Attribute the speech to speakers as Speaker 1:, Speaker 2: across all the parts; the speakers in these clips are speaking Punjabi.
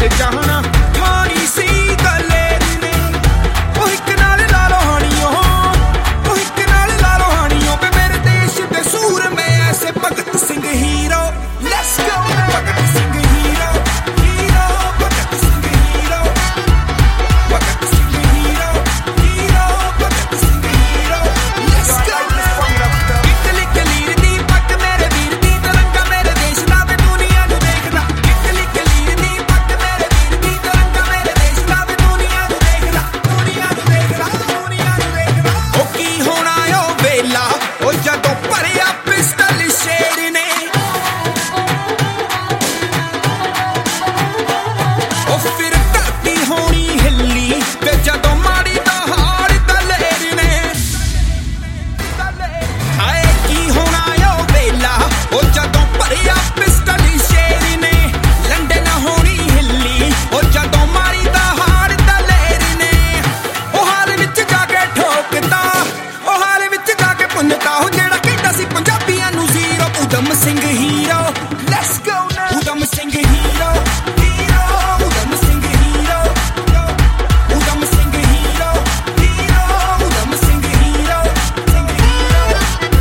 Speaker 1: ਤੇ ਜਾਣਾ ਖਾਣੀ ਸੀ ਦਲੇਰ ਨੇ ਉਹ ਇੱਕ ਨਾਲ ਲਾ ਲੋ ਹਾਣੀਓ ਉਹ ਇੱਕ ਨਾਲ ਲਾ ਲੋ ਹਾਣੀਓ ਵੇ ਮੇਰੇ ਦੇਸ਼ ਦੇ ਸੂਰ ਮੈਂ ਐਸੇ Bhagat Singh hero let's go Bhagat Singh hero hero Bhagat Singh hero Bhagat Singh hero hero Bhagat Singh hero let's go Italy ਕਲੀਰ ਦੀ ਪੱਗ ਮੇਰੇ ਵੀਰ ਦੀ ਤਿਰੰਗਾ ਮੇਰੇ ਦੇਸ਼ ਦਾ ਵੇ ਦੁਨੀਆ ਨੂੰ ਦੇਖਦਾ ਇਟਲੀ ਕਲੀਰ ਦੀ ਪੱਗ ਮੇਰੇ ਵੀਰ ਦੀ ਤਿਰੰਗਾ ਮੇਰੇ ਦੇਸ਼ ਦਾ ਵੇ ਦੁਨੀਆ ਨੂੰ ਦੇਖਦਾ ਦੁਨੀਆ ਨੂੰ ਦੇਖਦਾ ਦੁਨੀਆ ਨੂੰ ਦੇਖਦਾ ਉਹ ਕੀ ਹੋਣਾ ਓ ਵੇਲਾ ਉਹ ਜਦੋਂ ਭਰਿਆ ਪਿਸਟਲ ਸ਼ੇਰ ਨੇ ਉਹ ਫਿਰ ਧਰਤੀ ਹੋਣੀ ਹਿੱਲੀ ਤੇ ਜਦੋਂ ਮਾੜੀ ਦਾ ਹਾਰ ਦਲੇਰ ਨੇ ਹਾਏ ਕੀ ਹੋਣਾ ਓ ਵੇਲਾ ਉਹ ਜਦੋਂ ਭਰਿਆ ਪਿਸਟਲ ਸ਼ੇਰ ਨੇ ਲੰਡਨ ਹੋਣੀ ਹਿੱਲੀ ਉਹ ਜਦੋਂ ਮਾੜੀ ਦਾ ਹਾਰ ਦਲੇਰ ਨੇ ਉਹ ਹਾਲ ਵਿੱਚ ਜਾ ਕੇ ਠੋਕਦਾ ਉਹ ਹਾਲ ਵਿੱਚ ਜਾ ਕੇ ਪੁੰਨਦਾ ਉਹ ਜਿਹੜਾ ਕਹਿੰਦਾ ਸੀ ਪੰਜਾਬੀਆਂ ਨੂੰ zero Udham Singh hero let's go now Udham Singh hero hero Udham Singh hero Udham Singh hero hero Udham Singh hero Singh hero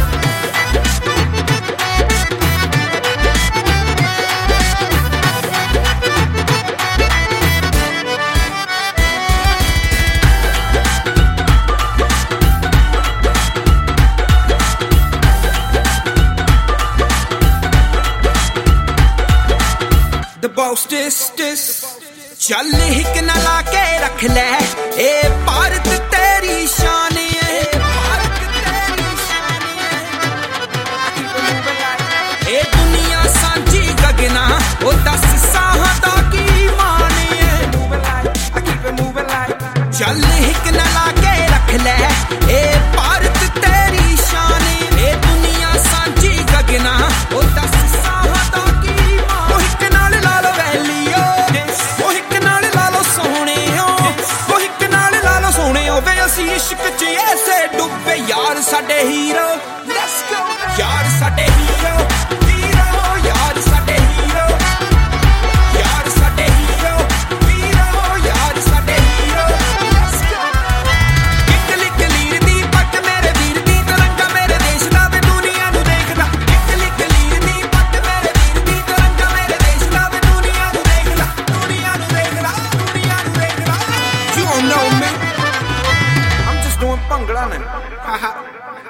Speaker 1: The boss this ਚੱਲ ਹਿੱਕ ਨਾ ਲਾ ਕੇ ਰੱਖ ਲੈ ਇਹ ਭਾਰਤ ਤੇਰੀ ਸ਼ਾਨ ਏ ਭਾਰਤ ਤੇਰੀ ਸ਼ਾਨ ਏ ਇਹ ਦੁਨੀਆ ਸਾਂਝੀ ਗਗਨਾ ਉਹ ਦੱਸ ਸਾਹਾਂ ਦਾ ਕੀ ਮਾਨ ਏ ਚੱਲ ਹਿੱਕ ਨਾ ਲਾ ਕੇ ਰੱਖ ਲੈ ਇਹ ਭਾਰਤ ਤੇਰੀ ਸ਼ਾਨ ਏ ਇਹ ਦੁਨੀਆ ਸਾਂਝੀ ਗਗਨਾ ਉਹ ਦੱਸ ਸਾਹਾਂ ਦਾ ਕੀ ਮਾਨ ਉਹ ਇੱਕ ਨਾਲ ਲਾ ਲੋ ਵੈਲੀਓ ਉਹ ਇੱਕ ਨਾਲ ਲਾ ਲੋ ਸੋਹਣਿਓ ਉਹ ਇੱਕ ਨਾਲ ਲਾ ਲੋ ਸੋਹਣਿਓ ਵੇ ਅਸੀਂ ਇਸ਼ਕ 'ਚ ਐਸੇ ਡੁੱਬੇ ਯਾਰ ਸਾਡੇ ਹੀਰੋ ਲੈਟਸ ਗੋ ਯਾਰ ਸਾਡੇ ਹੀਰੋ ਹੀਰੋ ਯਾਰ ਸਾਡੇ ਹੀਰੋ ਯਾਰ ਸਾਡੇ ਹੀਰੋ ਹੀਰੋ ਯਾਰ ਸਾਡੇ ਹੀਰੋ ਲੈਟਸ ਗੋ ਇਟਲੀ ਕਲੀਰ ਦੀ ਪੱਗ ਮੇਰੇ ਵੀਰ ਦੀ ਤਿਰੰਗਾ ਮੇਰੇ ਦੇਸ਼ ਦਾ ਵੇ ਦੁਨੀਆ ਨੂੰ ਦੇਖਦਾ ਇਟਲੀ ਕਲੀਰ ਦੀ ਪੱਗ ਮੇਰੇ ਵੀਰ ਦੀ ਤਿਰੰਗਾ ਮੇਰੇ ਦੇਸ਼ ਦਾ ਵੇ ਦੁਨੀਆ ਨੂੰ ਦੇਖਦਾ ਦੁਨੀਆ ਨੂੰ ਦੇਖਦਾ ਦੁਨੀਆ ਨੂੰ ਦੇਖਦਾ You don't know me I'm just doing bhangra ਨੇ ਹਾਹਾ